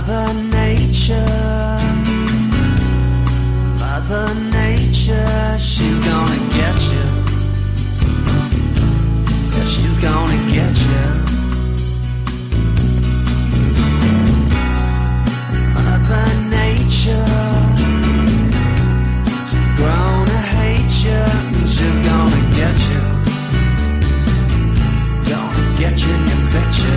Mother Nature, she's gonna get you. Yeah, she's gonna get you. Mother Nature, she's gonna hate you, and she's gonna get you. Gonna get you, you betcha.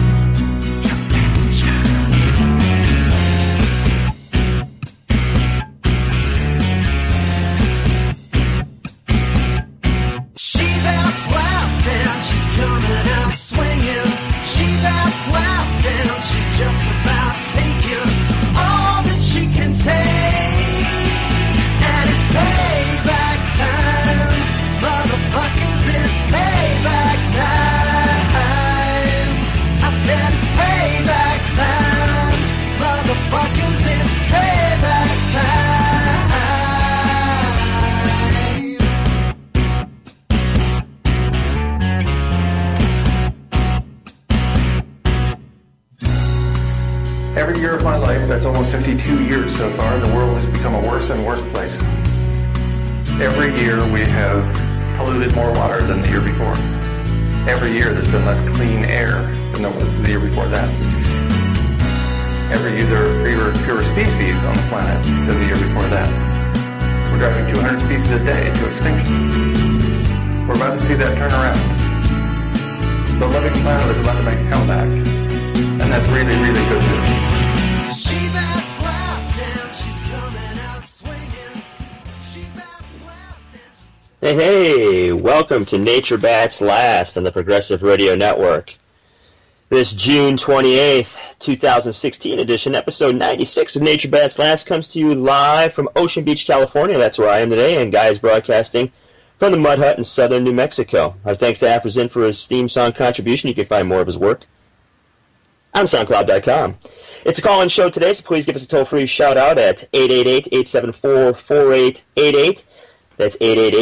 Every year of my life, that's almost 52 years so far, the world has become a worse and worse place. Every year we have polluted more water than the year before. Every year there's been less clean air than there was the year before that. Every year there are fewer species on the planet than the year before that. We're driving 200 species a day to extinction. We're about to see that turn around. The living planet is about to make a comeback. And that's really, really good news. She bats last and she's coming out swinging. She bats last and Hey, welcome to Nature Bats Last on the Progressive Radio Network. This June 28th, 2016 edition, episode 96 of Nature Bats Last comes to you live from Ocean Beach, California. That's where I am today, and Guy is broadcasting from the Mud Hut in southern New Mexico. Our thanks to Afrozen for his theme song contribution. You can find more of his work on SoundCloud.com. It's a call-in show today, so please give us a toll-free shout-out at 888-874-4888. That's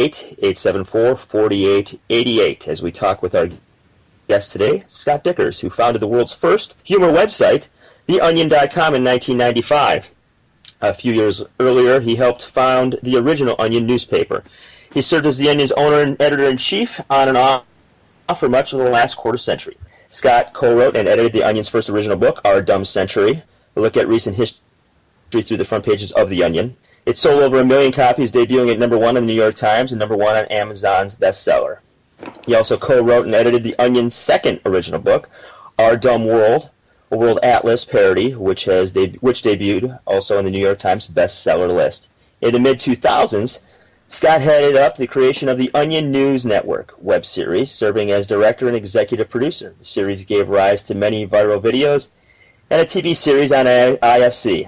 888-874-4888 as we talk with our guest today, Scott Dikkers, who founded the world's first humor website, TheOnion.com, in 1995. A few years earlier, he helped found the original Onion newspaper. He served as the Onion's owner and editor-in-chief on and off for much of the last quarter century. Scott co-wrote and edited the Onion's first original book, Our Dumb Century, a look at recent history through the front pages of the Onion. It sold over 1 million copies, debuting at number 1 in the New York Times and number 1 on Amazon's bestseller. He also co-wrote and edited the Onion's second original book, Our Dumb World, a World Atlas parody, which debuted also on the New York Times bestseller list. In the mid-2000s, Scott headed up the creation of the Onion News Network web series, serving as director and executive producer. The series gave rise to many viral videos and a TV series on IFC.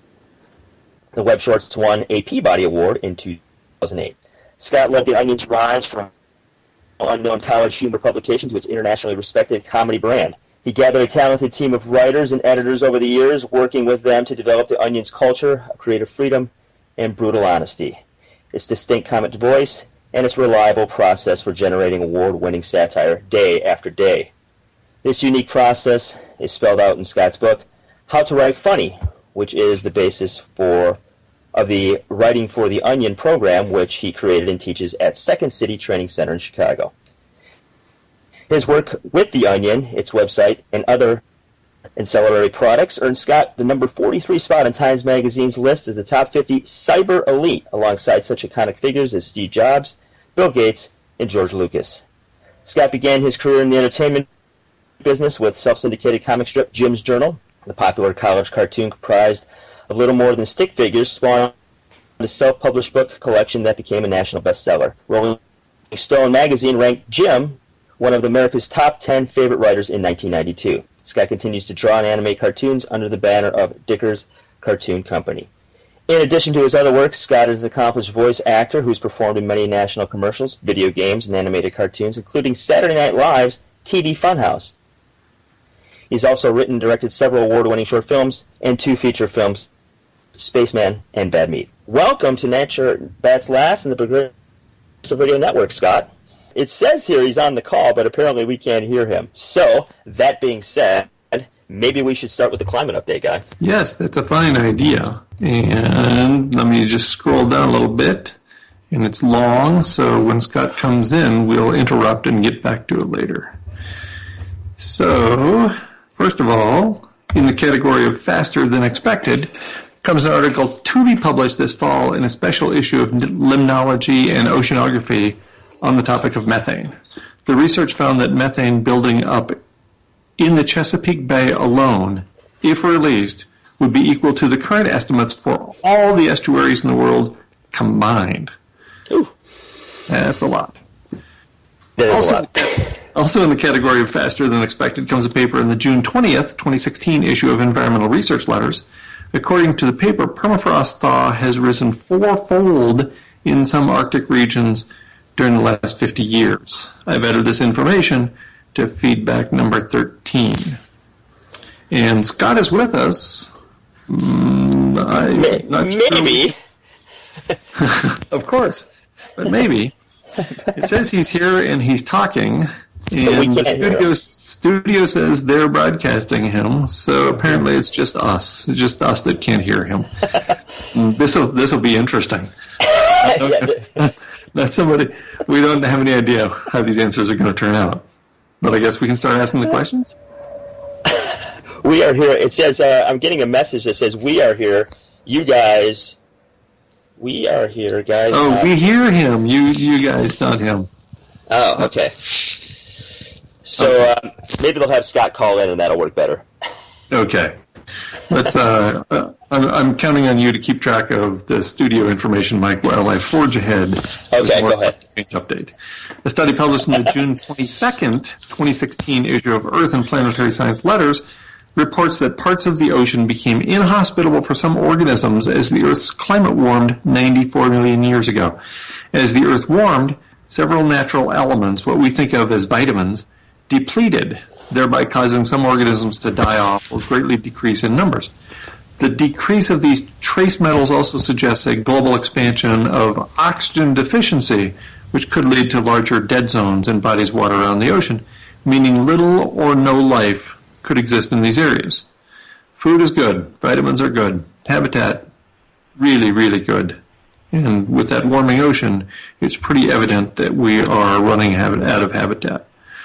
The web shorts won a Peabody Award in 2008. Scott led the Onion's rise from unknown college humor publication to its internationally respected comedy brand. He gathered a talented team of writers and editors over the years, working with them to develop the Onion's culture of creative freedom and brutal honesty, its distinct comic voice, and its reliable process for generating award-winning satire day after day. This unique process is spelled out in Scott's book, How to Write Funny, which is the basis of the Writing for the Onion program, which he created and teaches at Second City Training Center in Chicago. His work with the Onion, its website, and other ancillary products earned Scott the number 43 spot on Times Magazine's list as the top 50 cyber elite, alongside such iconic figures as Steve Jobs, Bill Gates, and George Lucas. Scott began his career in the entertainment business with self-syndicated comic strip Jim's Journal, the popular college cartoon comprised of little more than stick figures, spawned a self-published book collection that became a national bestseller. Rolling Stone magazine ranked Jim one of America's top 10 favorite writers in 1992. Scott continues to draw and animate cartoons under the banner of Dikkers Cartoon Company. In addition to his other work, Scott is an accomplished voice actor who's performed in many national commercials, video games, and animated cartoons, including Saturday Night Live's TV Funhouse. He's also written and directed several award-winning short films and 2 feature films, Spaceman and Bad Meat. Welcome to Nature Bats Last and the Progressive Radio Network, Scott. It says here he's on the call, but apparently we can't hear him. So, that being said, maybe we should start with the climate update, Guy. Yes, that's a fine idea. And let me just scroll down a little bit. And it's long, so when Scott comes in, we'll interrupt and get back to it later. So, first of all, in the category of faster than expected, comes an article to be published this fall in a special issue of Limnology and Oceanography on the topic of methane. The research found that methane building up in the Chesapeake Bay alone, if released, would be equal to the current estimates for all the estuaries in the world combined. Ooh. That's a lot. That is a lot. Also in the category of faster than expected comes a paper in the June 20th, 2016 issue of Environmental Research Letters. According to the paper, permafrost thaw has risen fourfold in some Arctic regions during the last 50 years. I've added this information to feedback number 13. And Scott is with us. Maybe. Of course, but maybe. It says he's here and he's talking, and the studio says they're broadcasting him, so apparently it's just us that can't hear him. This will be interesting. That's somebody, we don't have any idea how these answers are going to turn out, but I guess we can start asking the questions. We are here. It says, I'm getting a message that says, we are here. You guys, we are here, guys. Oh, we hear him. You guys, not him. Oh, okay. So maybe they'll have Scott call in and that'll work better. Okay. Let's. I'm counting on you to keep track of the studio information, Mike, while I forge ahead. Okay, go ahead. Update. A study published in the June 22nd, 2016 issue of Earth and Planetary Science Letters reports that parts of the ocean became inhospitable for some organisms as the Earth's climate warmed 94 million years ago. As the Earth warmed, several natural elements, what we think of as vitamins, depleted, thereby causing some organisms to die off or greatly decrease in numbers. The decrease of these trace metals also suggests a global expansion of oxygen deficiency, which could lead to larger dead zones in bodies of water around the ocean, meaning little or no life could exist in these areas. Food is good. Vitamins are good. Habitat, really, really good. And with that warming ocean, it's pretty evident that we are running out of habitat.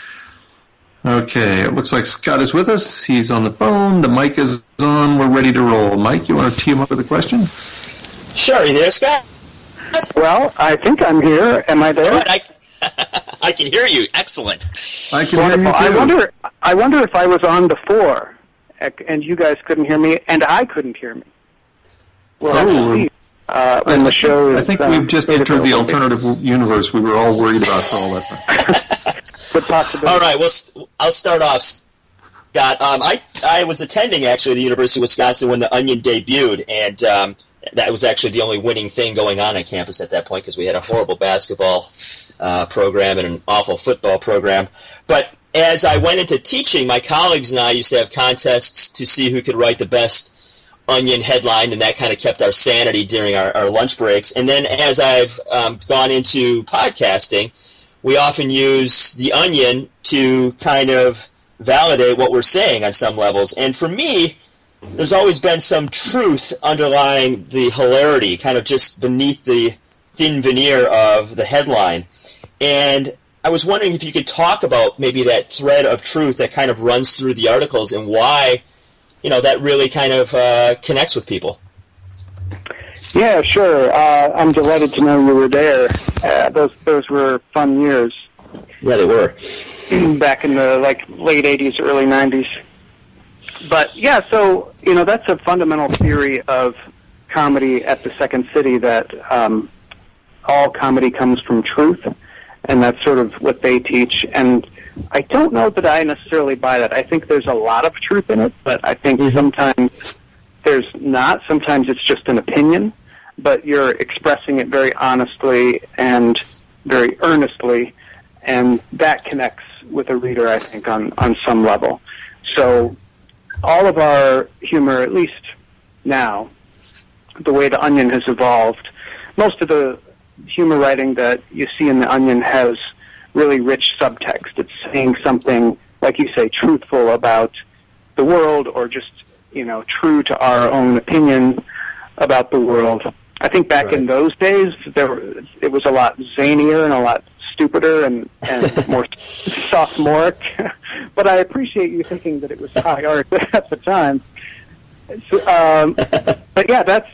Okay, it looks like Scott is with us. He's on the phone. The mic is on. We're ready to roll. Mike, you want to tee him up with a question? Sure. Are you there, Scott? Well, I think I'm here. Am I there? All right, I can hear you. Excellent. I can hear you too. I wonder if I was on before, and you guys couldn't hear me, and I couldn't hear me. Well, when the show is, I think we've just entered the alternative universe we were all worried about for all that time. All right, well, I'll start off, Scott. I was attending, actually, the University of Wisconsin when the Onion debuted, and that was actually the only winning thing going on campus at that point because we had a horrible basketball program and an awful football program. But as I went into teaching, my colleagues and I used to have contests to see who could write the best Onion headline, and that kind of kept our sanity during our lunch breaks. And then as I've gone into podcasting, we often use the Onion to kind of validate what we're saying on some levels. And for me, there's always been some truth underlying the hilarity, kind of just beneath the thin veneer of the headline. And I was wondering if you could talk about maybe that thread of truth that kind of runs through the articles and why, that really kind of connects with people. Yeah, sure. I'm delighted to know you were there. Those were fun years. Yeah, they were. Back in the late 80s, early 90s. But yeah, so that's a fundamental theory of comedy at the Second City, that all comedy comes from truth, and that's sort of what they teach. And I don't know that I necessarily buy that. I think there's a lot of truth in it, but I think sometimes there's not. Sometimes it's just an opinion, but you're expressing it very honestly and very earnestly, and that connects with a reader, I think, on some level. So all of our humor, at least now, the way the Onion has evolved, most of the humor writing that you see in the Onion has really rich subtext. It's saying something, like you say, truthful about the world, or just, true to our own opinion about the world. I think back in those days, it was a lot zanier and a lot stupider and more sophomoric. But I appreciate you thinking that it was high art at the time. So, but yeah, that's,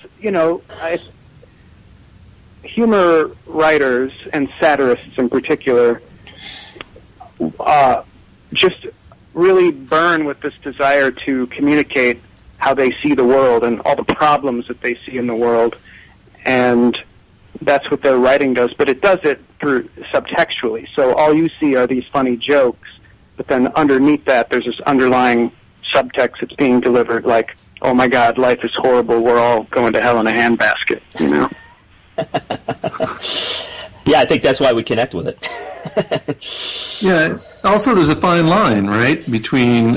humor writers and satirists in particular just really burn with this desire to communicate how they see the world and all the problems that they see in the world. And that's what their writing does, but it does it through subtextually. So all you see are these funny jokes, but then underneath that there's this underlying subtext that's being delivered, like, oh my God, life is horrible, we're all going to hell in a handbasket, Yeah, I think that's why we connect with it. Yeah. Also, there's a fine line, right, between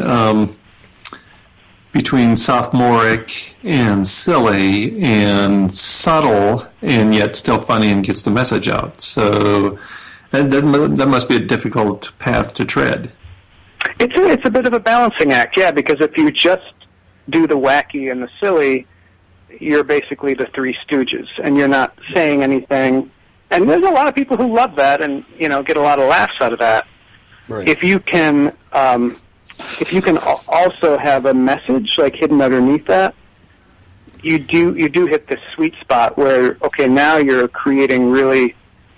sophomoric and silly and subtle and yet still funny and gets the message out. So that must be a difficult path to tread. It's a bit of a balancing act, yeah, because if you just do the wacky and the silly, you're basically the Three Stooges, and you're not saying anything. And there's a lot of people who love that and, get a lot of laughs out of that. Right. If you can also have a message like hidden underneath that, you do hit this sweet spot where, okay, now you're creating really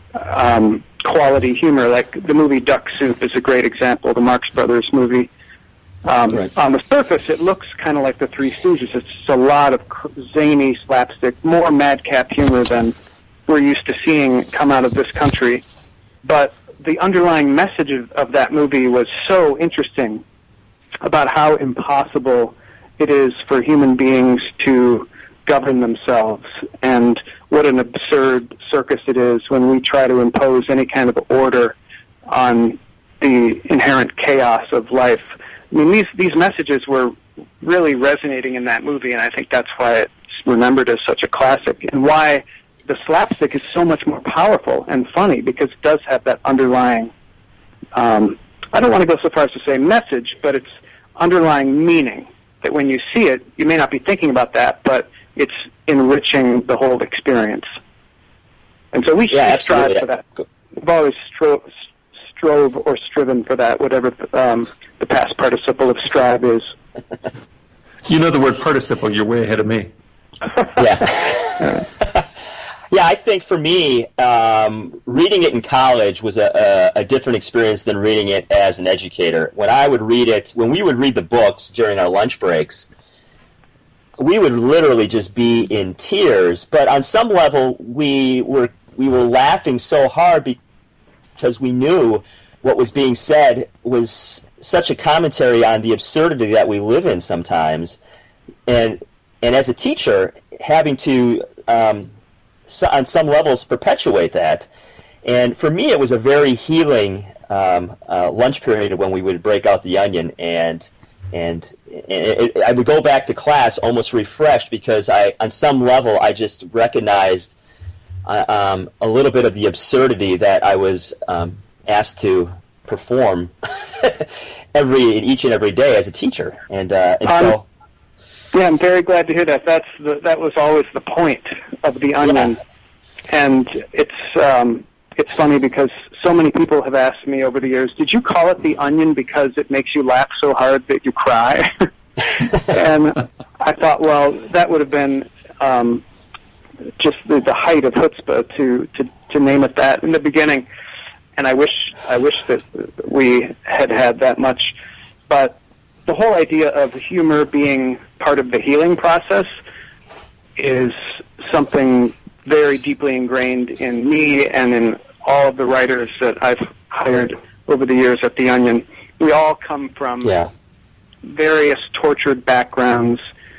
quality humor. Like the movie Duck Soup is a great example, the Marx Brothers movie. Right. On the surface, it looks kind of like the Three Stooges. It's just a lot of zany slapstick, more madcap humor than we're used to seeing come out of this country. But the underlying message of that movie was so interesting about how impossible it is for human beings to govern themselves, and what an absurd circus it is when we try to impose any kind of order on the inherent chaos of life. I mean, these messages were really resonating in that movie, and I think that's why it's remembered as such a classic, and why the slapstick is so much more powerful and funny, because it does have that underlying, I don't want to go so far as to say message, but it's underlying meaning, that when you see it, you may not be thinking about that, but it's enriching the whole experience. And so we should strive for that. We've always strove or striven for that, whatever the past participle of strive is. You know the word participle, you're way ahead of me. Yeah. Yeah, I think for me, reading it in college was a different experience than reading it as an educator. When we would read the books during our lunch breaks, we would literally just be in tears. But on some level, we were laughing so hard because we knew what was being said was such a commentary on the absurdity that we live in sometimes. And as a teacher, having to on some levels perpetuate that. And for me, it was a very healing lunch period when we would break out the Onion, and I would go back to class almost refreshed, because on some level I just recognized a little bit of the absurdity that I was asked to perform each and every day as a teacher, and so. Yeah, I'm very glad to hear that. That was always the point of the Onion, and it's funny because so many people have asked me over the years, "Did you call it the Onion because it makes you laugh so hard that you cry?" And I thought, well, that would have been just the height of chutzpah to name it that in the beginning. And I wish that we had that much, but the whole idea of humor being part of the healing process is something very deeply ingrained in me and in all of the writers that I've hired over the years at The Onion. We all come from various tortured backgrounds,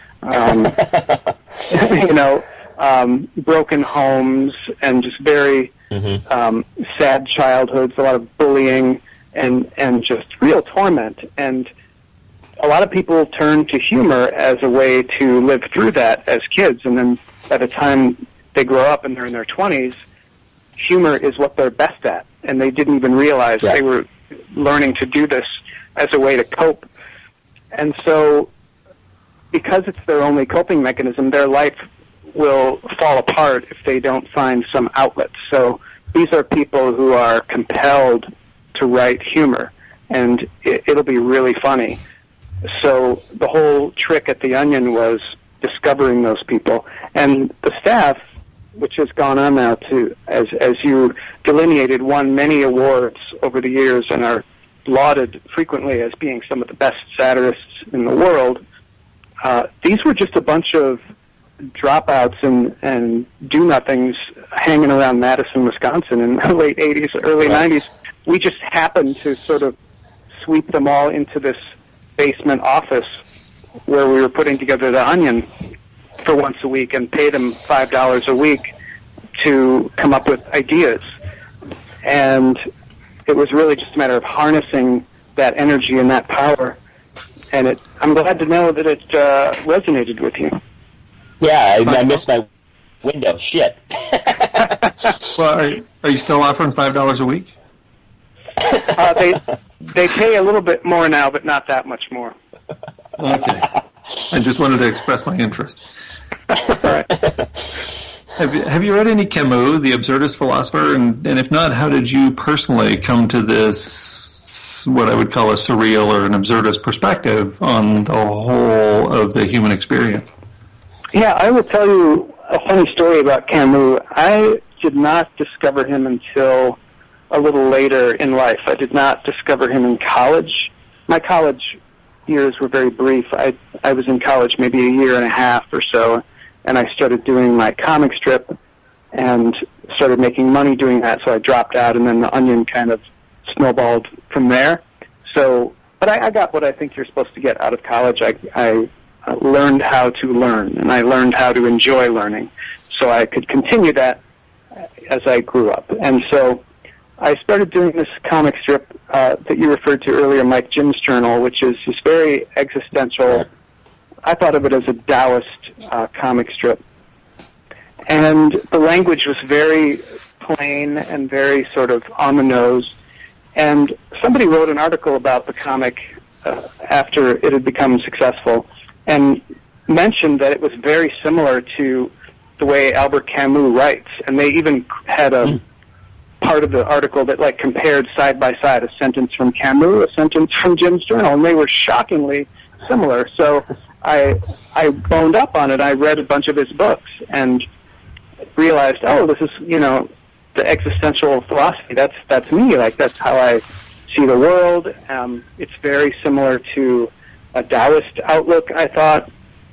broken homes, and just very sad childhoods, a lot of bullying, and just real torment. And a lot of people turn to humor as a way to live through that as kids, and then by the time they grow up and they're in their 20s, humor is what they're best at, and they didn't even realize they were learning to do this as a way to cope. And so, because it's their only coping mechanism, their life will fall apart if they don't find some outlet. So these are people who are compelled to write humor, and it'll be really funny. So the whole trick at The Onion was discovering those people. And the staff, which has gone on now to, as you delineated, won many awards over the years and are lauded frequently as being some of the best satirists in the world. These were just a bunch of dropouts and do-nothings hanging around Madison, Wisconsin in the late 80s, early 90s. We just happened to sort of sweep them all into this basement office where we were putting together The Onion for once a week and pay them $5 a week to come up with ideas. And it was really just a matter of harnessing that energy and that power. And I'm glad to know that it resonated with you. Yeah, I missed my window. Shit. Well, are you still offering $5 a week? They pay a little bit more now, but not that much more. Okay. I just wanted to express my interest. Right. Have you read any Camus, the absurdist philosopher? And if not, how did you personally come to this, what I would call a surreal or an absurdist perspective on the whole of the human experience? Yeah, I will tell you a funny story about Camus. I did not discover him until a little later in life. I did not discover him in college. My college years were very brief. I was in college maybe a year and a half or so, and I started doing my comic strip and started making money doing that, so I dropped out, and then The Onion kind of snowballed from there. So, but I got what I think you're supposed to get out of college. I learned how to learn, and I learned how to enjoy learning, so I could continue that as I grew up. And so I started doing this comic strip that you referred to earlier, Mike, Jim's Journal, which is this very existential, I thought of it as a Taoist comic strip. And the language was very plain and very sort of on the nose. And somebody wrote an article about the comic after it had become successful and mentioned that it was very similar to the way Albert Camus writes. And they even had a part of the article that like compared side by side a sentence from Camus, a sentence from Jim's Journal, and they were shockingly similar. So I boned up on it. I read a bunch of his books and realized, oh, this is, the existential philosophy. That's me. Like, that's how I see the world. It's very similar to a Taoist outlook, I thought.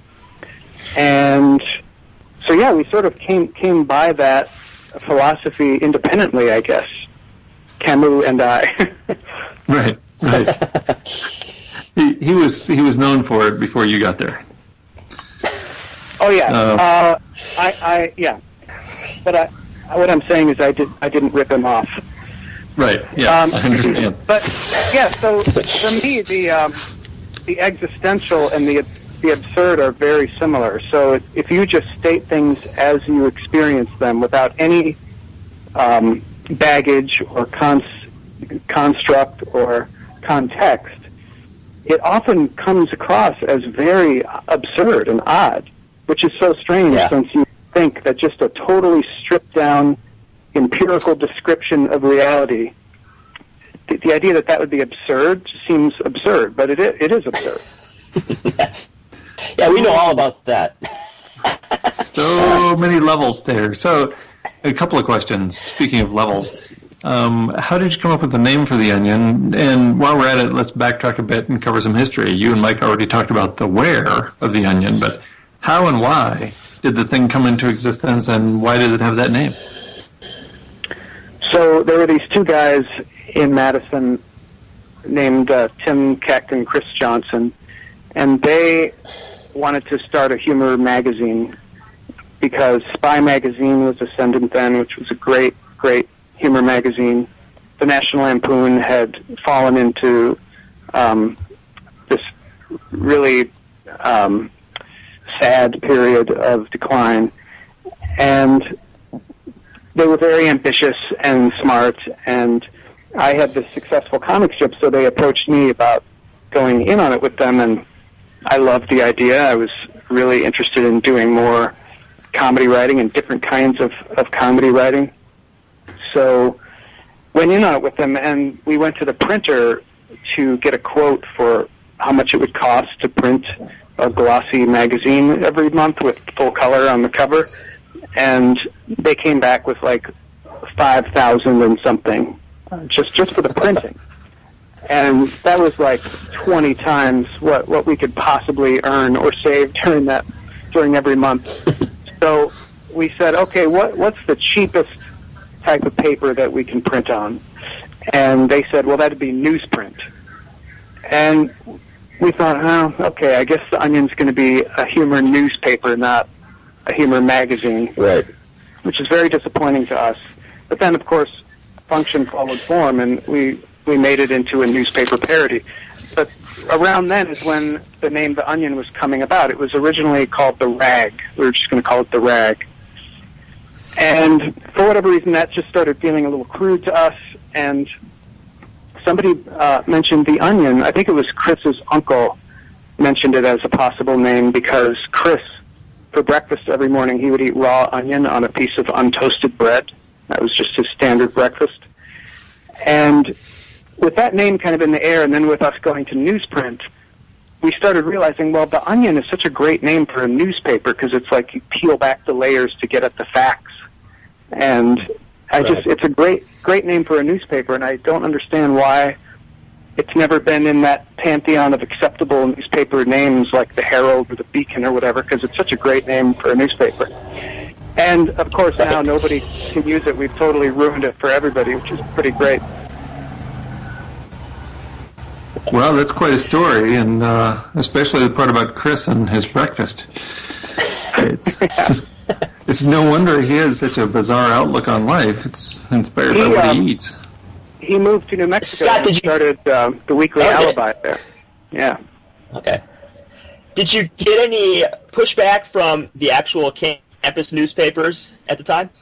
And so, yeah, we sort of came by that philosophy independently, I guess. Camus and I. Right. He was known for it before you got there. Oh yeah. Yeah. But what I'm saying is I didn't rip him off. Right. Yeah. I understand. But yeah. So for me, the existential and the absurd are very similar. So if you just state things as you experience them without any baggage or construct or context, it often comes across as very absurd and odd, which is so strange since you think that just a totally stripped down empirical description of reality, the idea that would be absurd seems absurd, but it is absurd. Yeah, we know all about that. So many levels there. So, a couple of questions. Speaking of levels, how did you come up with the name for The Onion? And while we're at it, let's backtrack a bit and cover some history. You and Mike already talked about the where of The Onion, but how and why did the thing come into existence, and why did it have that name? So there were these two guys in Madison named Tim Keck and Chris Johnson, and they wanted to start a humor magazine because Spy Magazine was ascendant then, which was a great humor magazine. The National Lampoon had fallen into this really sad period of decline, and they were very ambitious and smart, and I had this successful comic strip, so they approached me about going in on it with them, and I loved the idea. I was really interested in doing more comedy writing and different kinds of comedy writing. So went in on it with them, and we went to the printer to get a quote for how much it would cost to print a glossy magazine every month with full color on the cover. And they came back with like 5,000 and something, just for the printing. And that was like 20 times what we could possibly earn or save during every month. So we said, okay, what's the cheapest type of paper that we can print on? And they said, well, that'd be newsprint. And we thought, oh, okay, I guess the Onion's going to be a humor newspaper, not a humor magazine. Right. Which is very disappointing to us. But then, of course, function followed form, and we made it into a newspaper parody. But around then is when the name The Onion was coming about. It was originally called The Rag. We were just going to call it The Rag. And for whatever reason, that just started feeling a little crude to us, and somebody mentioned The Onion. I think it was Chris's uncle mentioned it as a possible name because Chris, for breakfast every morning, he would eat raw onion on a piece of untoasted bread. That was just his standard breakfast. And with that name kind of in the air, and then with us going to newsprint, we started realizing, well, The Onion is such a great name for a newspaper because it's like you peel back the layers to get at the facts. And it's a great name for a newspaper, and I don't understand why it's never been in that pantheon of acceptable newspaper names like the Herald or the Beacon or whatever, because it's such a great name for a newspaper. And, of course, now nobody can use it. We've totally ruined it for everybody, which is pretty great. Well, that's quite a story, and especially the part about Chris and his breakfast. It's no wonder he has such a bizarre outlook on life. It's inspired by what he eats. He moved to New Mexico Scott, and started the Weekly Alibi there. Yeah. Okay. Did you get any pushback from the actual campus newspapers at the time?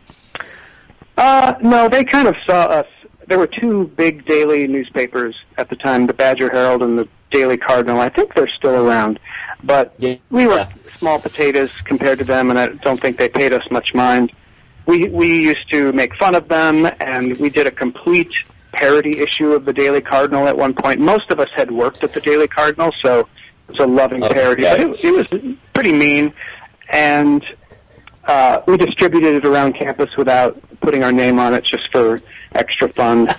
No, they kind of saw us. There were two big daily newspapers at the time, the Badger Herald and the Daily Cardinal. I think they're still around. But we were small potatoes compared to them, and I don't think they paid us much mind. We used to make fun of them, and we did a complete parody issue of the Daily Cardinal at one point. Most of us had worked at the Daily Cardinal, so it was a loving parody. But it was pretty mean, and we distributed it around campus without putting our name on it just for extra fun.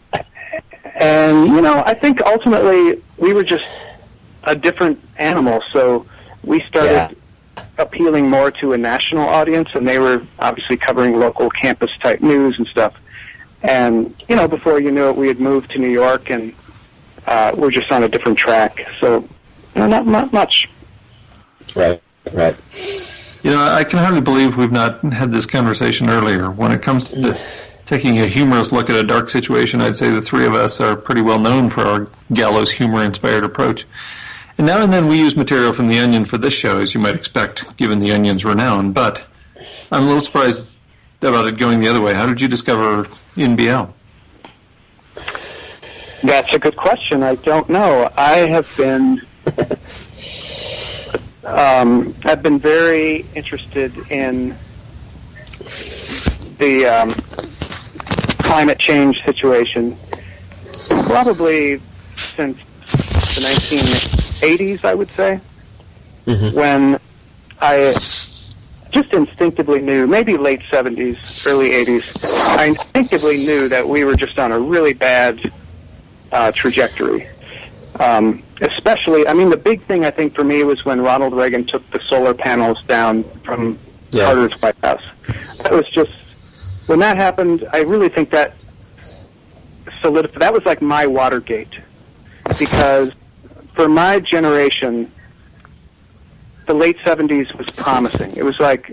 And, I think ultimately we were just a different animal, so we started appealing more to a national audience, and they were obviously covering local campus-type news and stuff. And, before you knew it, we had moved to New York, and we're just on a different track. So, not much. Right. I can hardly believe we've not had this conversation earlier. When it comes to taking a humorous look at a dark situation, I'd say the three of us are pretty well known for our gallows humor-inspired approach. And now and then we use material from The Onion for this show, as you might expect, given The Onion's renown. But I'm a little surprised about it going the other way. How did you discover NBL? That's a good question. I don't know. I have been I've been very interested in the climate change situation probably since the 1980s, I would say, when I just instinctively knew, maybe late 70s, early 80s, I instinctively knew that we were just on a really bad trajectory. Especially, the big thing I think for me was when Ronald Reagan took the solar panels down from Carter's White House. That was just, when that happened, I really think that solidified, that was like my Watergate. Because for my generation, the late 70s was promising. It was like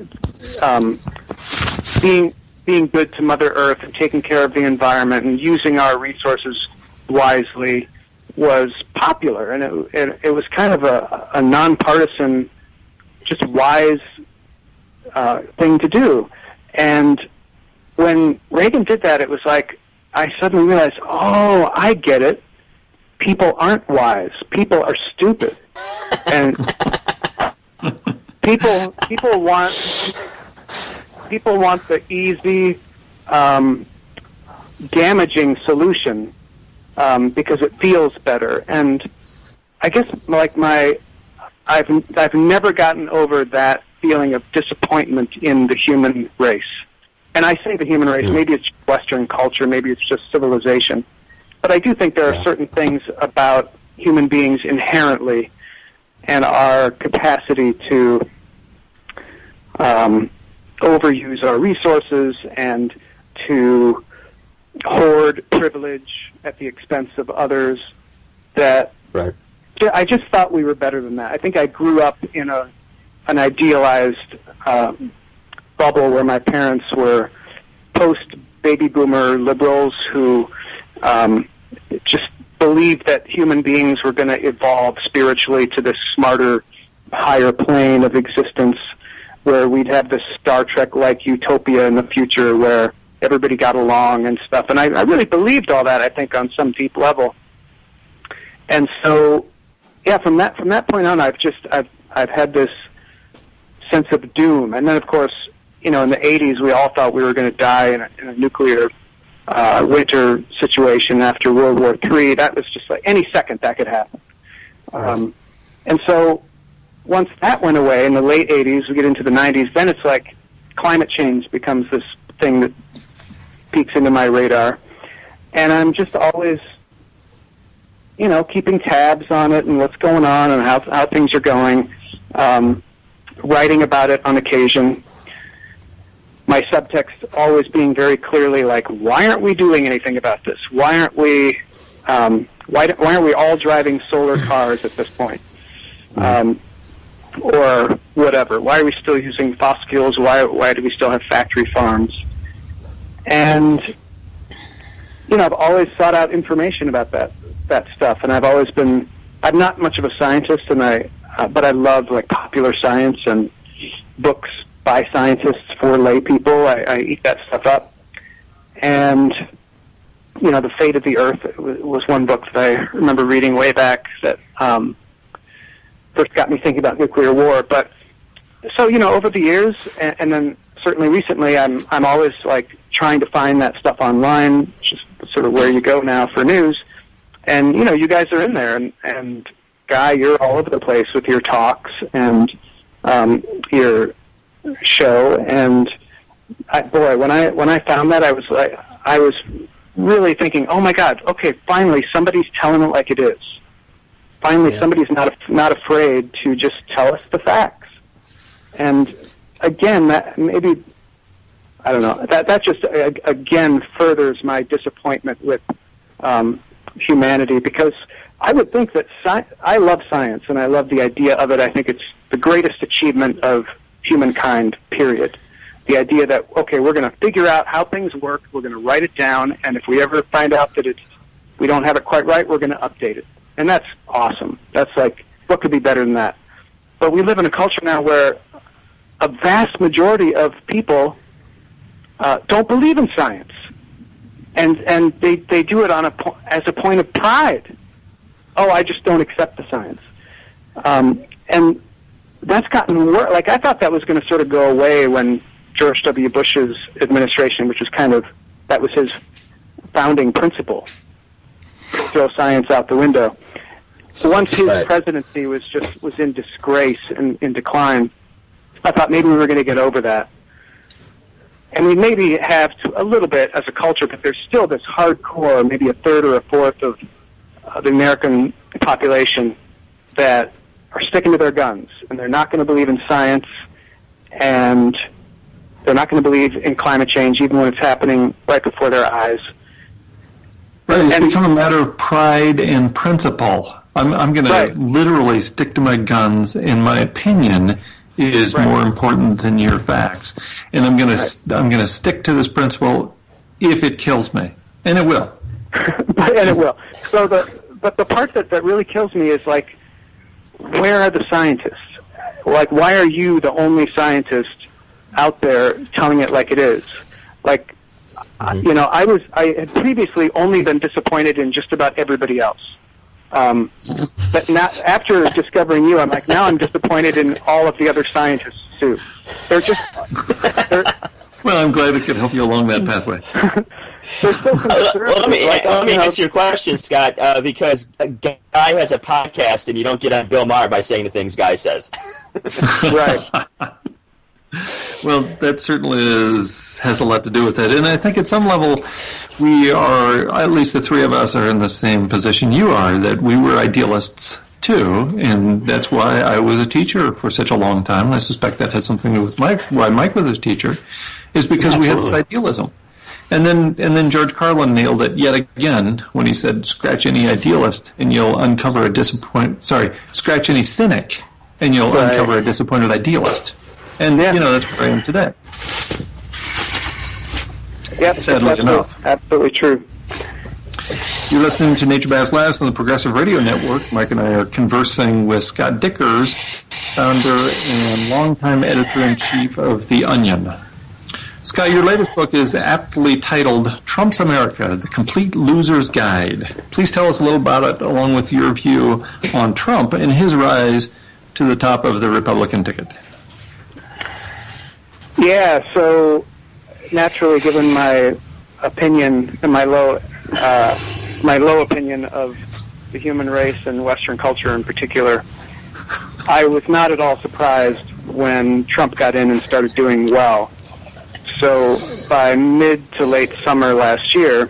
being good to Mother Earth and taking care of the environment and using our resources wisely was popular, and it was kind of a nonpartisan, just wise thing to do. And when Reagan did that, it was like I suddenly realized, oh, I get it. People aren't wise. People are stupid. And people want the easy, damaging solution because it feels better. And I guess like I've never gotten over that feeling of disappointment in the human race. And I say the human race, maybe it's Western culture, maybe it's just civilization. But I do think there are certain things about human beings inherently and our capacity to overuse our resources and to hoard privilege at the expense of others that I just thought we were better than that. I think I grew up in an idealized bubble where my parents were post-baby boomer liberals who just believed that human beings were going to evolve spiritually to this smarter, higher plane of existence where we'd have this Star Trek-like utopia in the future where everybody got along and stuff. And I really believed all that, I think, on some deep level. And so, yeah, from that point on, I've had this sense of doom. And then, of course, in the 80s, we all thought we were going to die in a nuclear winter situation after World War III. That was just like any second that could happen. And so once that went away in the late 80s, we get into the 90s, then it's like climate change becomes this thing that peeks into my radar. And I'm just always, keeping tabs on it and what's going on and how things are going, writing about it on occasion. My subtext always being very clearly like, why aren't we doing anything about this? Why aren't we all driving solar cars at this point? Or whatever. Why are we still using fossil fuels? Why do we still have factory farms? And I've always sought out information about that stuff, and I'm not much of a scientist, but I love like popular science and books by scientists for lay people. I eat that stuff up. And, The Fate of the Earth was one book that I remember reading way back that first got me thinking about nuclear war. But so, over the years, and then certainly recently, I'm always like trying to find that stuff online, just sort of where you go now for news. And, you guys are in there, and Guy, you're all over the place with your talks and your show. And when I found that, I was really thinking, oh my God, okay, finally somebody's telling it like it is. Finally, somebody's not afraid to just tell us the facts. And again, that maybe, I don't know, that just again furthers my disappointment with humanity, because I would think that I love science and I love the idea of it. I think it's the greatest achievement of humankind, period. The idea that, okay, we're going to figure out how things work, we're going to write it down, and if we ever find out that we don't have it quite right, we're going to update it. And that's awesome. That's like, what could be better than that? But we live in a culture now where a vast majority of people don't believe in science. And they do it as a point of pride. Oh, I just don't accept the science. And that's gotten worse. Like, I thought that was going to sort of go away when George W. Bush's administration, which was that was his founding principle, throw science out the window. Once his presidency was in disgrace and in decline, I thought maybe we were going to get over that. And we maybe have a little bit as a culture, but there's still this hardcore, maybe a third or a fourth of the American population that are sticking to their guns, and they're not going to believe in science, and they're not going to believe in climate change, even when it's happening right before their eyes. Right, it's become a matter of pride and principle. I'm going to literally stick to my guns, and my opinion is more important than your facts. And I'm going to stick to this principle if it kills me, and it will. And it will. So but the part that really kills me is like, where are the scientists? Like, why are you the only scientist out there telling it like it is? Like, I had previously only been disappointed in just about everybody else. But now, after discovering you, I'm like, now I'm disappointed in all of the other scientists too. They're Well, I'm glad it could help you along that pathway. they're so Let me answer your question, Scott, because Guy has a podcast, and you don't get on Bill Maher by saying the things Guy says. Right. Well, that certainly has a lot to do with it. And I think at some level, we are, at least the three of us are in the same position you are, that we were idealists too, and that's why I was a teacher for such a long time. And I suspect that had something to do with why Mike was a teacher, is because we had this idealism. And then George Carlin nailed it yet again when he said, "Scratch any idealist, and you'll uncover scratch any cynic, and you'll uncover a disappointed idealist." And that's where I am today. Yep, sadly enough. Absolutely true. You're listening to Nature Bass Labs on the Progressive Radio Network. Mike and I are conversing with Scott Dikkers, founder and longtime editor-in-chief of The Onion. Scott, your latest book is aptly titled Trump's America, The Complete Loser's Guide. Please tell us a little about it, along with your view on Trump and his rise to the top of the Republican ticket. Yeah, so naturally, given my opinion and my low opinion of the human race and Western culture in particular, I was not at all surprised when Trump got in and started doing well. So by mid to late summer last year,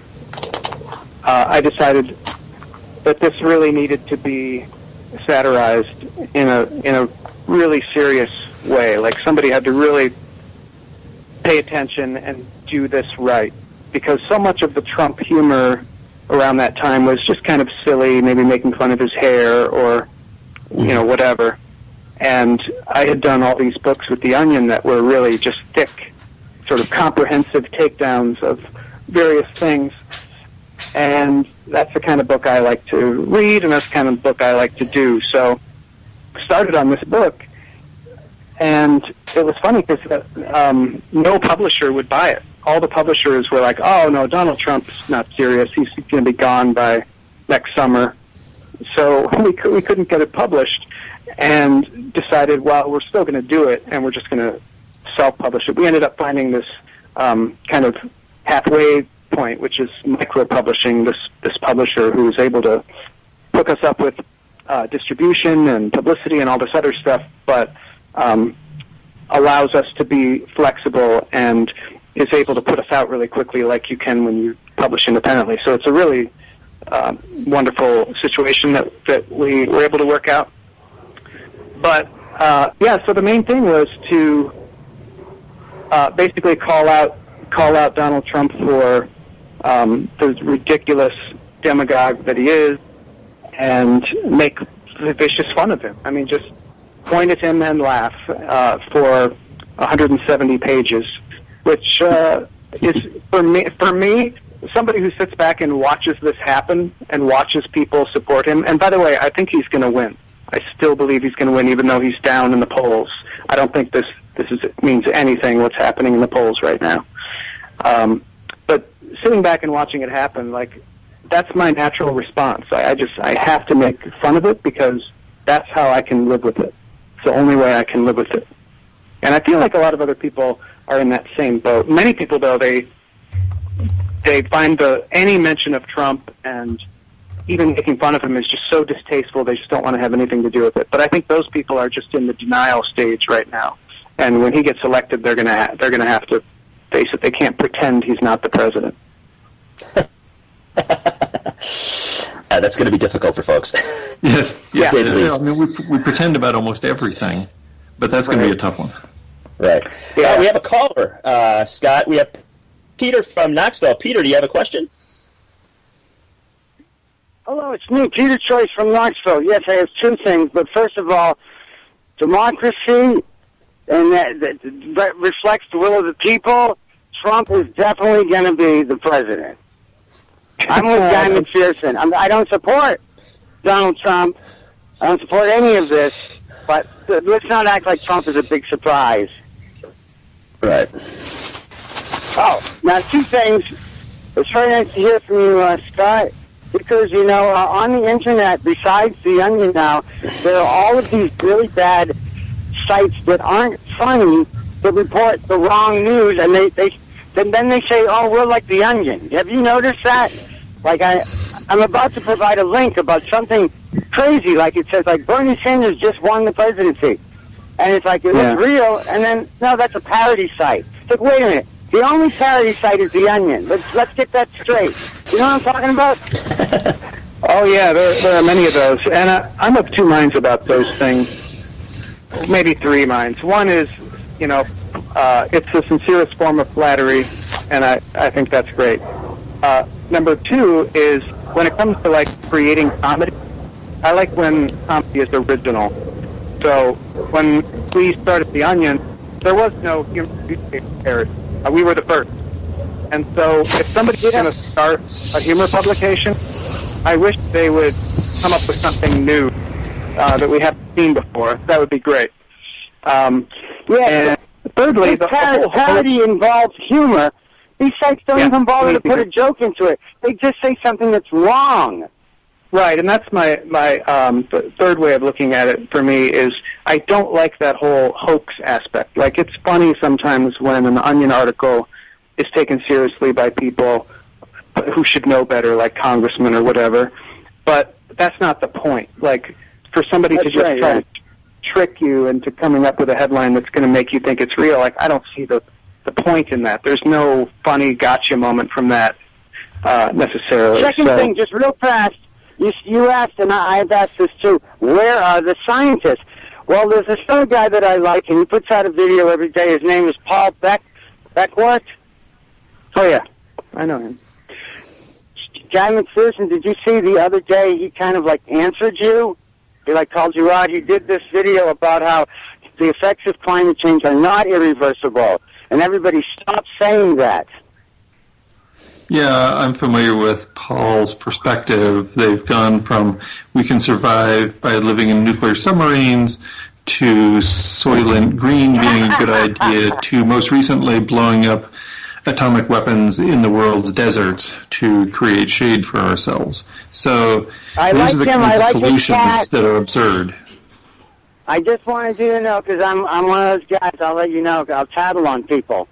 I decided that this really needed to be satirized in a really serious way. Like somebody had to really pay attention and do this right, because so much of the Trump humor around that time was just kind of silly, maybe making fun of his hair or whatever. And I had done all these books with The Onion that were really just thick, sort of comprehensive takedowns of various things. And that's the kind of book I like to read, and that's the kind of book I like to do. So I started on this book, and it was funny because no publisher would buy it. All the publishers were like, "Oh, no, Donald Trump's not serious. He's going to be gone by next summer." So we couldn't get it published, and decided, well, we're still going to do it, and we're just going to self-publish it. We ended up finding this kind of halfway point, which is micro-publishing, this publisher who was able to hook us up with distribution and publicity and all this other stuff, but allows us to be flexible and is able to put us out really quickly like you can when you publish independently. So it's a really wonderful situation that we were able to work out. But, so the main thing was to basically call out Donald Trump for the ridiculous demagogue that he is and make vicious fun of him. I mean, just point at him and laugh for 170 pages, which is, for me, somebody who sits back and watches this happen and watches people support him. And by the way, I think he's going to win. I still believe he's going to win, even though he's down in the polls. I don't think this means anything, what's happening in the polls right now. But sitting back and watching it happen, like, that's my natural response. I have to make fun of it because that's how I can live with it. It's the only way I can live with it. And I feel like a lot of other people are in that same boat. Many people, though, they find any mention of Trump and even making fun of him is just so distasteful, they just don't want to have anything to do with it. But I think those people are just in the denial stage right now. And when he gets elected, they're going to have to face it. They can't pretend he's not the president. That's going to be difficult for folks. Yes. To say the least. I mean, we pretend about almost everything, but that's going to be a tough one. Right. Yeah. We have a caller, Scott. We have Peter from Knoxville. Peter, do you have a question? Hello, it's me, Peter Choice from Knoxville. Yes, I have two things. But first of all, democracy, and that reflects the will of the people. Trump is definitely going to be the president. I'm with Guy McPherson. I don't support Donald Trump. I don't support any of this. But let's not act like Trump is a big surprise. Right. Oh, now two things. It's very nice to hear from you, Scott. because, you know, on the internet, besides The Onion now, there are all of these really bad sites that aren't funny that report the wrong news, and then they say, oh, we're like The Onion. Have you noticed that? Like, I'm about to provide a link about something crazy, like it says, like, Bernie Sanders just won the presidency. And it's like, it was real, and then, no, that's a parody site. It's like, wait a minute. The only parody site is The Onion. Let's get that straight. You know what I'm talking about? Oh, yeah, there are many of those. And I'm of two minds about those things. Maybe three minds. One is, you know, it's the sincerest form of flattery, and I think that's great. Number two is, when it comes to, like, creating comedy, I like when comedy is original. So when we started The Onion, there was no newspaper parody. We were the first. And so if somebody's going to start a humor publication, I wish they would come up with something new that we haven't seen before. That would be great. And thirdly, the parody involves humor. These sites don't even bother to put a joke into it. They just say something that's wrong. Right, and that's my third way of looking at it for me is I don't like that whole hoax aspect. Like, it's funny sometimes when an Onion article is taken seriously by people who should know better, like congressmen or whatever, but that's not the point. Like, for somebody to just try to trick you into coming up with a headline that's going to make you think it's real, like, I don't see the point in that. There's no funny gotcha moment from that necessarily. Second thing, just real fast, you asked, and I've asked this too, where are the scientists? Well, there's this other guy that I like, and he puts out a video every day. His name is Paul Beckwith. Oh, yeah. I know him. Guy McPherson, did you see the other day he kind of, like, answered you? He, like, called you out. He did this video about how the effects of climate change are not irreversible, and everybody stop saying that. Yeah, I'm familiar with Paul's perspective. They've gone from we can survive by living in nuclear submarines to Soylent Green being a good idea to most recently blowing up atomic weapons in the world's deserts to create shade for ourselves. So those are the kinds of solutions that are absurd. I just wanted you to know, because I'm one of those guys, I'll let you know, I'll tattle on people.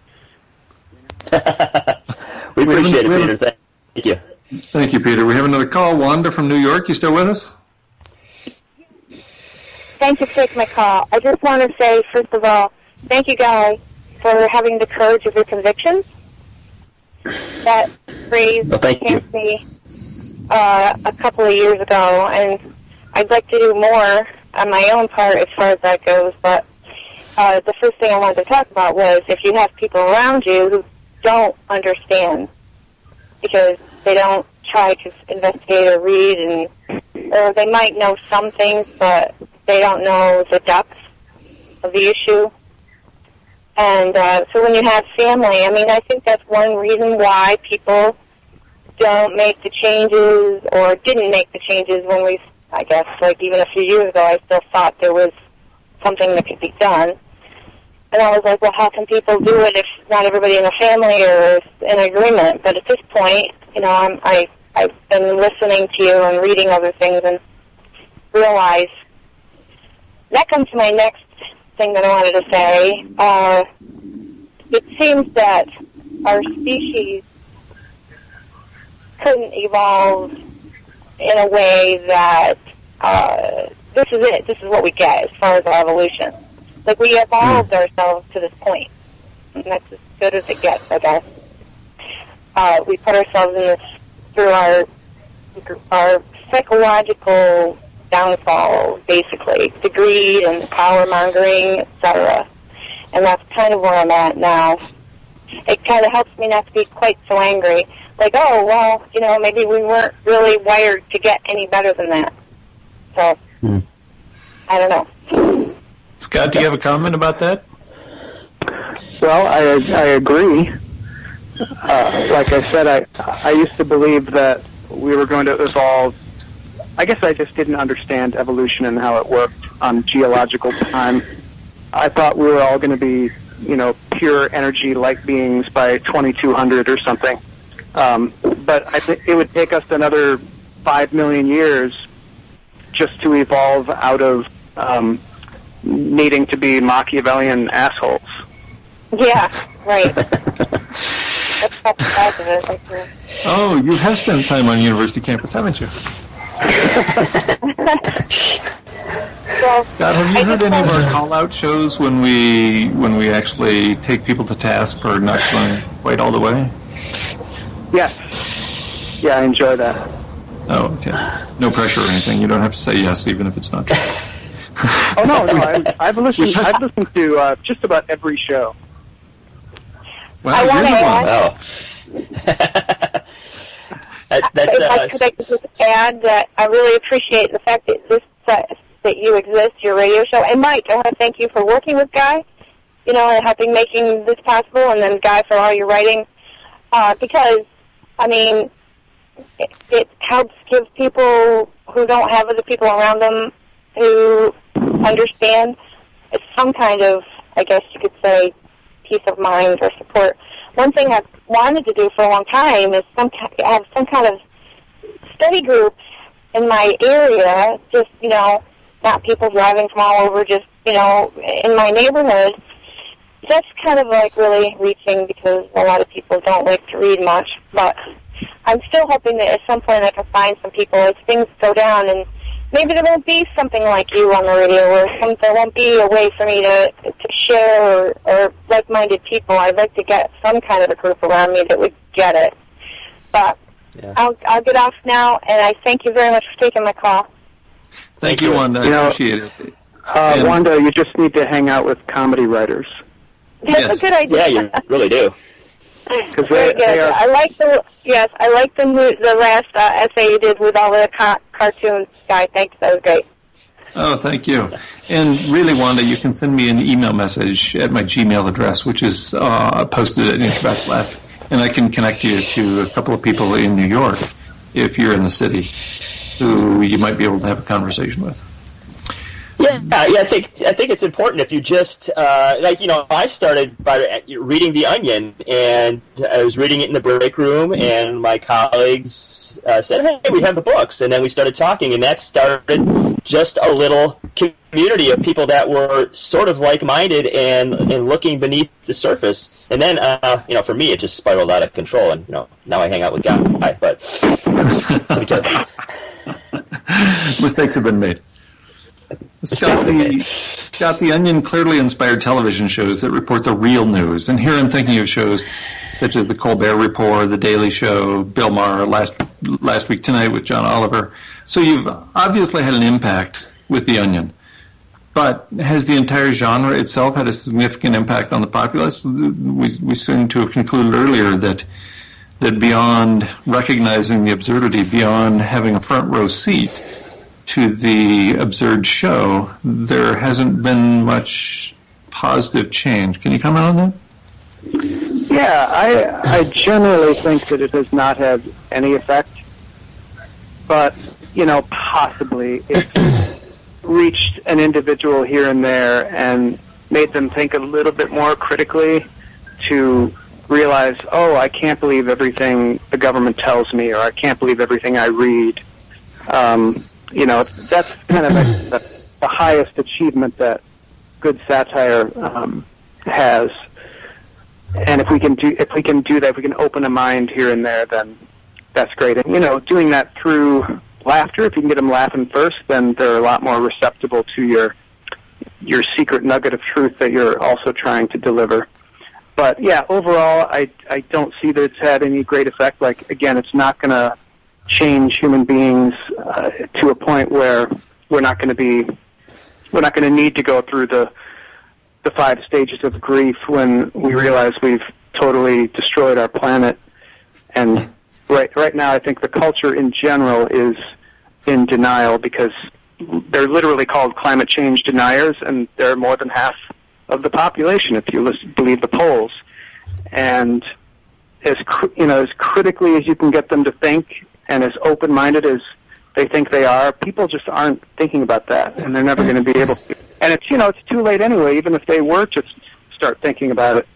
We appreciate it, Peter. Thank you. Thank you, Peter. We have another call. Wanda from New York. You still with us? Thank you for taking my call. I just want to say, first of all, thank you, Guy, for having the courage of your convictions. That phrase came to me a couple of years ago, and I'd like to do more on my own part as far as that goes, but the first thing I wanted to talk about was if you have people around you who don't understand because they don't try to investigate or read, or they might know some things, but they don't know the depth of the issue. And so when you have family, I mean, I think that's one reason why people don't make the changes or didn't make the changes when we, I guess, like even a few years ago, I still thought there was something that could be done. And I was like, well, how can people do it if not everybody in the family is in agreement? But at this point, you know, I've been listening to you and reading other things and realize that comes to my next thing that I wanted to say. It seems that our species couldn't evolve in a way that this is it. This is what we get as far as our evolution. Like, we evolved ourselves to this point, and that's as good as it gets, I guess. We put ourselves in this through our psychological downfall, basically, the greed and the power-mongering, etc. And that's kind of where I'm at now. It kind of helps me not to be quite so angry. Like, oh, well, you know, maybe we weren't really wired to get any better than that. So, I don't know. Scott, do you have a comment about that? Well, I agree. Like I said, I used to believe that we were going to evolve. I guess I just didn't understand evolution and how it worked on geological time. I thought we were all going to be, you know, pure energy light beings by 2200 or something. But I think it would take us another 5 million years just to evolve out of needing to be Machiavellian assholes. Yeah, right. That's positive. Oh, you have spent time on university campus, haven't you? Well, Scott, have you heard any of our call-out shows when we actually take people to task for not going quite all the way? Yes. Yeah, I enjoy that. Oh, okay. No pressure or anything. You don't have to say yes, even if it's not true. Oh no, I've listened to just about every show. Well, I want to add. Could I just add that I really appreciate the fact that that you exist, your radio show. And Mike, I want to thank you for working with Guy, and helping making this possible, and then Guy for all your writing, because, I mean, it helps give people who don't have other people around them who understand some kind of, I guess you could say, peace of mind or support. One thing I've wanted to do for a long time is have some kind of study group in my area, just, not people driving from all over, just, in my neighborhood. That's kind of like really reaching because a lot of people don't like to read much, but I'm still hoping that at some point I can find some people as things go down, and maybe there won't be something like you on the radio, or there won't be a way for me to share or like-minded people. I'd like to get some kind of a group around me that would get it. But yeah. I'll get off now, and I thank you very much for taking my call. Thank you, Wanda. I appreciate it. Wanda, you just need to hang out with comedy writers. That's a good idea. Yeah, you really do. Very good. I like the last essay you did with all the cartoons, Guy. Thanks, that was great. Oh, thank you. And really, Wanda, you can send me an email message at my Gmail address, which is posted at Interbatslav, and I can connect you to a couple of people in New York, if you're in the city, who you might be able to have a conversation with. Yeah. I think it's important if you just I started by reading The Onion, and I was reading it in the break room, and my colleagues said, "Hey, we have the books," and then we started talking, and that started just a little community of people that were sort of like-minded and looking beneath the surface. And then for me, it just spiraled out of control, and now I hang out with Guy, but so be careful. Mistakes have been made. Scott, The Onion clearly inspired television shows that report the real news. And here I'm thinking of shows such as The Colbert Report, The Daily Show, Bill Maher, Last Week Tonight with John Oliver. So you've obviously had an impact with The Onion. But has the entire genre itself had a significant impact on the populace? We seem to have concluded earlier that beyond recognizing the absurdity, beyond having a front row seat to the absurd show, there hasn't been much positive change. Can you comment on that? Yeah, I generally think that it has not had any effect, but, possibly it's reached an individual here and there and made them think a little bit more critically to realize, oh, I can't believe everything the government tells me, or I can't believe everything I read. That's kind of the highest achievement that good satire has. And if we can do that, if we can open a mind here and there, then that's great. And doing that through laughter, if you can get them laughing first, then they're a lot more receptive to your secret nugget of truth that you're also trying to deliver. But yeah, overall, I don't see that it's had any great effect. Like, again, it's not going to change human beings to a point where we're not going to need to go through the 5 stages of grief when we realize we've totally destroyed our planet. And right now, I think the culture in general is in denial because they're literally called climate change deniers, and they're more than half of the population, if you believe the polls. And as critically as you can get them to think, and as open-minded as they think they are, people just aren't thinking about that, and they're never going to be able to. And it's too late anyway, even if they were to start thinking about it.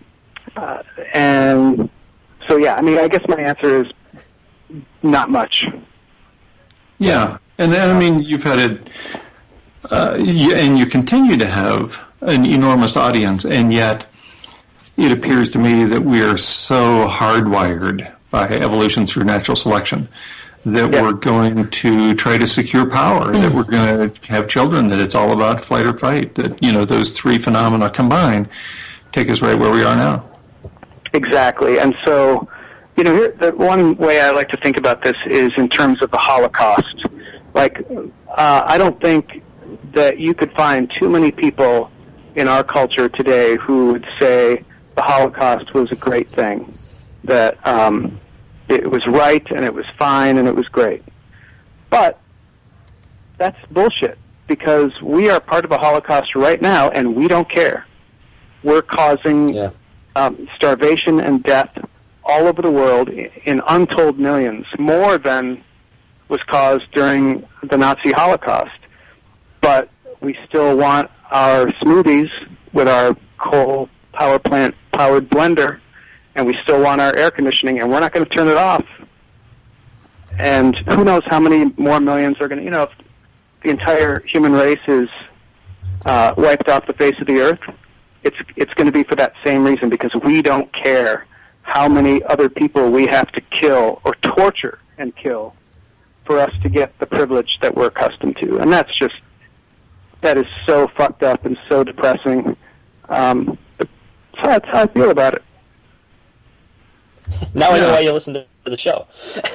And so, yeah, I guess my answer is not much. Yeah, and I mean, you've had it, and you continue to have an enormous audience, and yet it appears to me that we are so hardwired by evolution through natural selection that we're going to try to secure power, that we're going to have children, that it's all about flight or fight, that, those three phenomena combined take us right where we are now. Exactly. And so, the one way I like to think about this is in terms of the Holocaust. Like, I don't think that you could find too many people in our culture today who would say the Holocaust was a great thing, that it was right and it was fine and it was great. But that's bullshit, because we are part of a Holocaust right now and we don't care. We're causing starvation and death all over the world in untold millions, more than was caused during the Nazi Holocaust. But we still want our smoothies with our coal power plant powered blender, and we still want our air conditioning, and we're not going to turn it off. And who knows how many more millions are going to, if the entire human race is wiped off the face of the earth, it's going to be for that same reason, because we don't care how many other people we have to kill or torture and kill for us to get the privilege that we're accustomed to. And that is so fucked up and so depressing. So that's how I feel about it. Now I know why you listen to the show.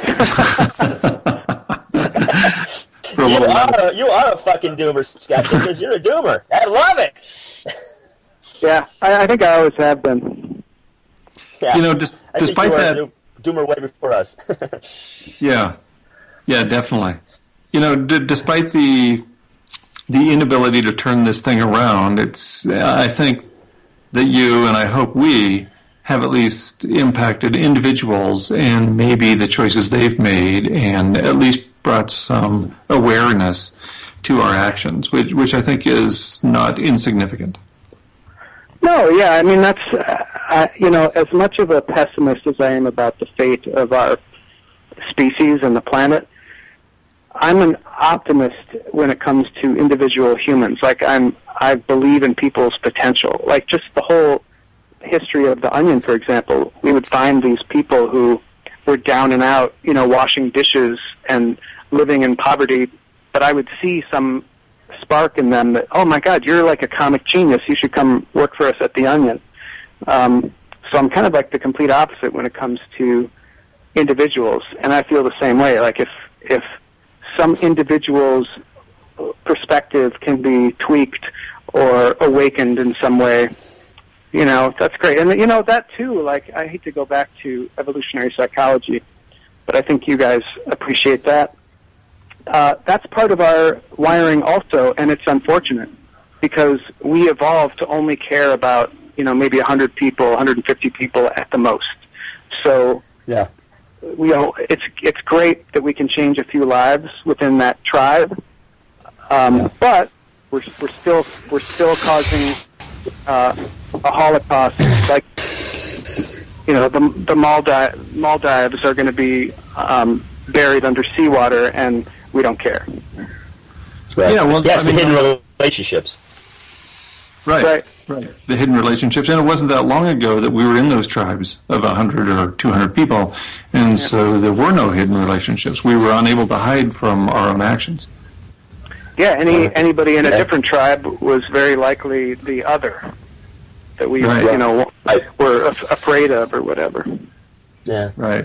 You are a fucking doomer, Scott, because you're a doomer. I love it. Yeah, I think I always have been. Yeah. Despite that, doomer way before us. Yeah, definitely. Despite the inability to turn this thing around, I think that you, and I hope we, have at least impacted individuals and maybe the choices they've made, and at least brought some awareness to our actions, which I think is not insignificant. No, yeah, I mean, that's, as much of a pessimist as I am about the fate of our species and the planet, I'm an optimist when it comes to individual humans. Like, I believe in people's potential. Like, just the whole history of the Onion, for example, we would find these people who were down and out, washing dishes and living in poverty, but I would see some spark in them that, oh my God, you're like a comic genius, you should come work for us at the Onion. So I'm kind of like the complete opposite when it comes to individuals, and I feel the same way. Like, if some individual's perspective can be tweaked or awakened in some way, that's great. And, that too, like, I hate to go back to evolutionary psychology, but I think you guys appreciate that. That's part of our wiring also, and it's unfortunate, because we evolved to only care about, maybe 100 people, 150 people at the most. So, yeah, it's great that we can change a few lives within that tribe, but we're still causing a Holocaust. Like, the Maldives are going to be buried under seawater, and we don't care. Right. Yeah, well, the hidden relationships. Right. The hidden relationships. And it wasn't that long ago that we were in those tribes of 100 or 200 people, and so there were no hidden relationships. We were unable to hide from our own actions. Yeah, anybody in a different tribe was very likely the other that we, were afraid of or whatever. Yeah. Right.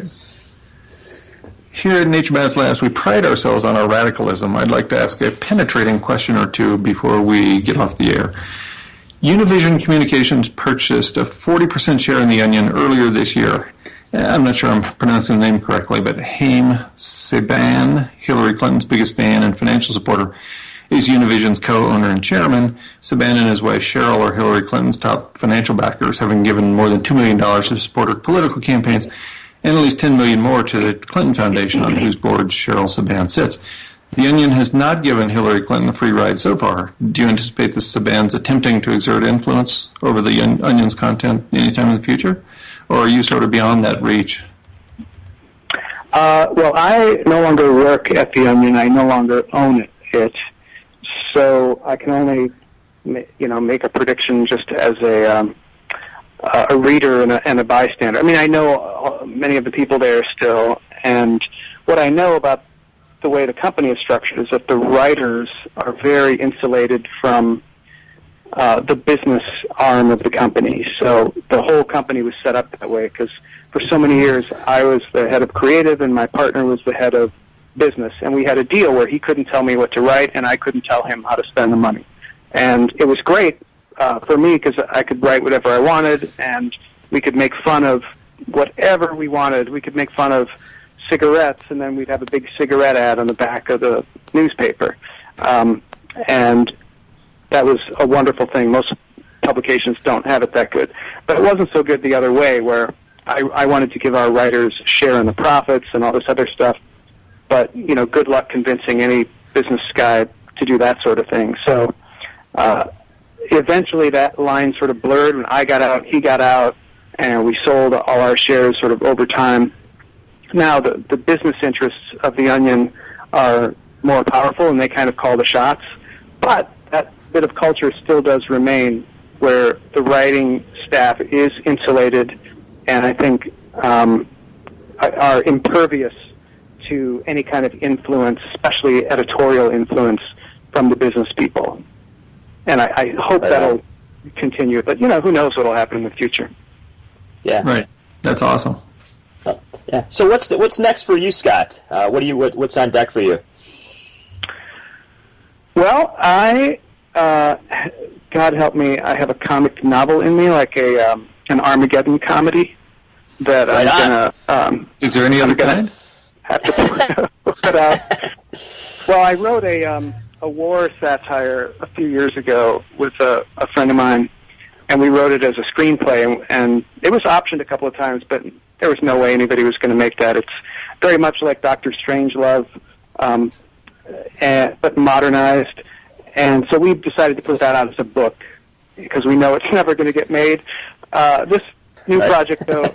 Here at Nature Matters Labs, we pride ourselves on our radicalism. I'd like to ask a penetrating question or two before we get off the air. Univision Communications purchased a 40% share in the Onion earlier this year. I'm not sure I'm pronouncing the name correctly, but Haim Saban, Hillary Clinton's biggest fan and financial supporter, is Univision's co-owner and chairman. Saban and his wife Cheryl are Hillary Clinton's top financial backers, having given more than $2 million to support her political campaigns, and at least $10 million more to the Clinton Foundation, on whose board Cheryl Saban sits. The Onion has not given Hillary Clinton a free ride so far. Do you anticipate the Sabans attempting to exert influence over the Onion's content anytime in the future? Or are you sort of beyond that reach? Well, I no longer work at the Onion. I no longer own it. So I can only, make a prediction just as a reader and a bystander. I mean, I know many of the people there still, and what I know about the way the company is structured is that the writers are very insulated from the business arm of the company. So the whole company was set up that way because for so many years I was the head of creative and my partner was the head of business, and we had a deal where he couldn't tell me what to write and I couldn't tell him how to spend the money. And it was great for me because I could write whatever I wanted and we could make fun of whatever we wanted. We could make fun of cigarettes and then we'd have a big cigarette ad on the back of the newspaper. And that was a wonderful thing. Most publications don't have it that good. But it wasn't so good the other way where I wanted to give our writers a share in the profits and all this other stuff. But, good luck convincing any business guy to do that sort of thing. So eventually that line sort of blurred. When I got out, he got out, and we sold all our shares sort of over time. Now the business interests of the Onion are more powerful, and they kind of call the shots. But that bit of culture still does remain where the writing staff is insulated and I think are impervious to any kind of influence, especially editorial influence from the business people. And I hope that'll continue. But, who knows what will happen in the future. Yeah. Right. That's awesome. Yeah. So what's next for you, Scott? What's on deck for you? Well, God help me, I have a comic novel in me, like an Armageddon comedy that I'm going to... Is there any other kind? Have to put out. Well, I wrote a war satire a few years ago with a friend of mine, and we wrote it as a screenplay, and it was optioned a couple of times, but there was no way anybody was going to make that. It's very much like Dr. Strangelove, but modernized. And so we've decided to put that out as a book because we know it's never going to get made. This new project, though,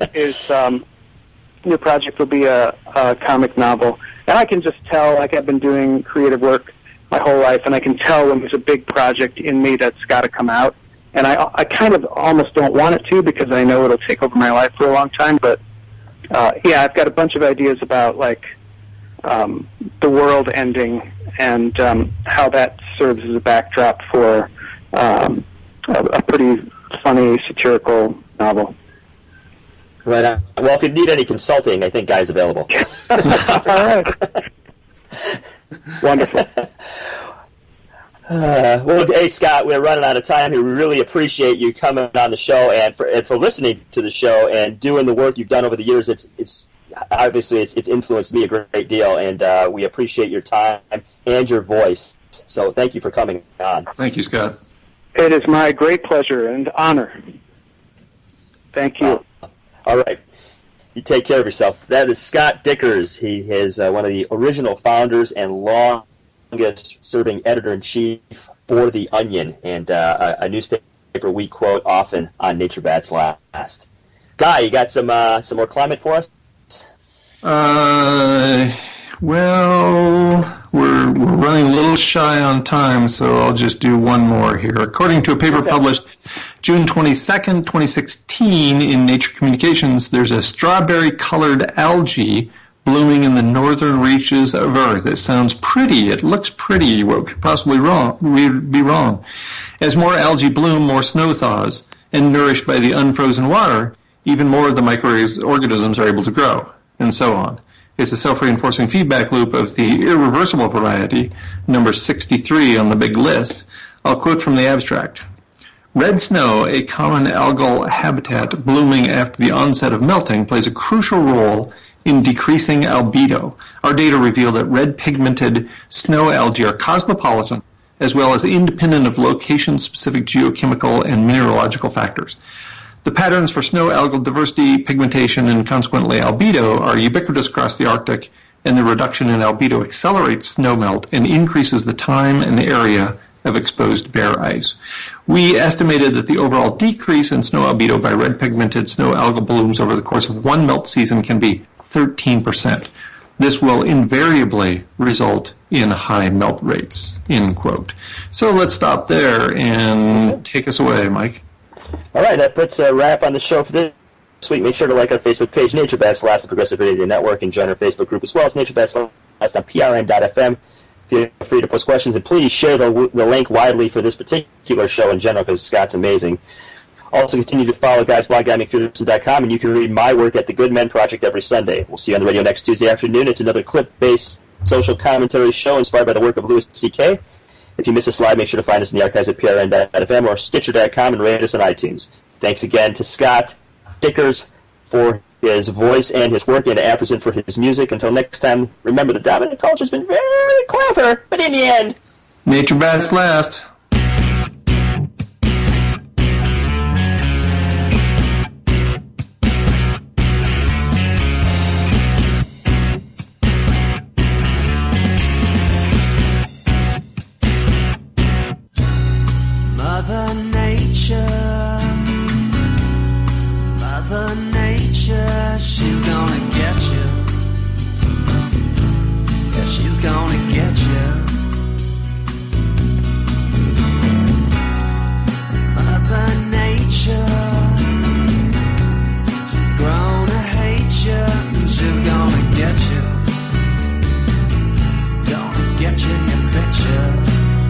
will be a comic novel. And I can just tell, like I've been doing creative work my whole life, and I can tell when there's a big project in me that's got to come out. And I kind of almost don't want it to because I know it'll take over my life for a long time. But, I've got a bunch of ideas about, the world ending and how that serves as a backdrop for a pretty funny, satirical novel. Right on. Well, if you need any consulting, I think Guy's available. All right. Wonderful. Well, hey, Scott, we're running out of time here. We really appreciate you coming on the show and for listening to the show and doing the work you've done over the years. It's obviously it's influenced me a great deal, and we appreciate your time and your voice. So thank you for coming on. Thank you, Scott. It is my great pleasure and honor. Thank you. All right. You take care of yourself. That is Scott Dikkers. He is one of the original founders and longest-serving editor-in-chief for The Onion, and a newspaper we quote often on Nature Bats Last. Guy, you got some more climate for us? Well, we're running a little shy on time, so I'll just do one more here. According to a paper published June 22nd, 2016 in Nature Communications, there's a strawberry-colored algae blooming in the northern reaches of Earth. It sounds pretty. It looks pretty. What could possibly be wrong? As more algae bloom, more snow thaws, and nourished by the unfrozen water, even more of the microorganisms are able to grow, and so on. It's a self-reinforcing feedback loop of the irreversible variety, number 63 on the big list. I'll quote from the abstract. Red snow, a common algal habitat blooming after the onset of melting, plays a crucial role in decreasing albedo. Our data reveal that red pigmented snow algae are cosmopolitan, as well as independent of location-specific geochemical and mineralogical factors. The patterns for snow algal diversity, pigmentation, and consequently albedo are ubiquitous across the Arctic, and the reduction in albedo accelerates snowmelt and increases the time and area of exposed bare ice. We estimated that the overall decrease in snow albedo by red pigmented snow algal blooms over the course of one melt season can be 13%. This will invariably result in high melt rates, end quote. So let's stop there and take us away, Mike. All right, that puts a wrap on the show for this week. Make sure to like our Facebook page, Nature Bats Last, the Progressive Radio Network, and join our Facebook group as well as Nature Bats Last on PRN.FM. Feel free to post questions, and please share the link widely for this particular show in general, because Scott's amazing. Also, continue to follow Guy's blog, GuyMcPherson.com, and you can read my work at the Good Men Project every Sunday. We'll see you on the radio next Tuesday afternoon. It's another clip-based social commentary show inspired by the work of Louis C.K. If you miss us live, make sure to find us in the archives at PRN.FM or Stitcher.com and rate us on iTunes. Thanks again to Scott Dickers for his voice and his work, and to Apperson for his music. Until next time, remember, the dominant culture's been very clever, but in the end, Nature Bats Last. Mother Nature, she's gonna get you. Yeah, she's gonna get you. Mother Nature, she's grown to hate you, and she's gonna get you. Gonna get you, you betcha.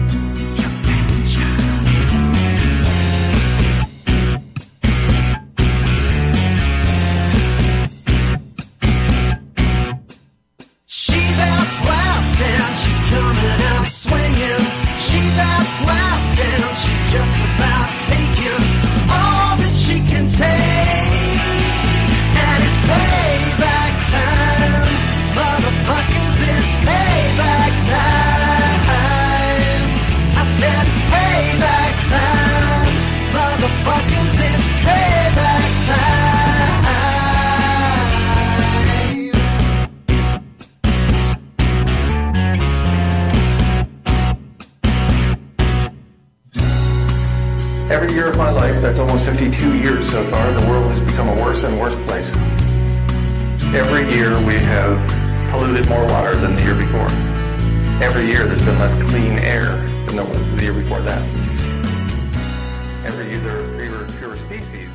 Every year of my life, that's almost 52 years so far, the world has become a worse and worse place. Every year we have polluted more water than the year before. Every year there's been less clean air than there was the year before that. Every year there are fewer species.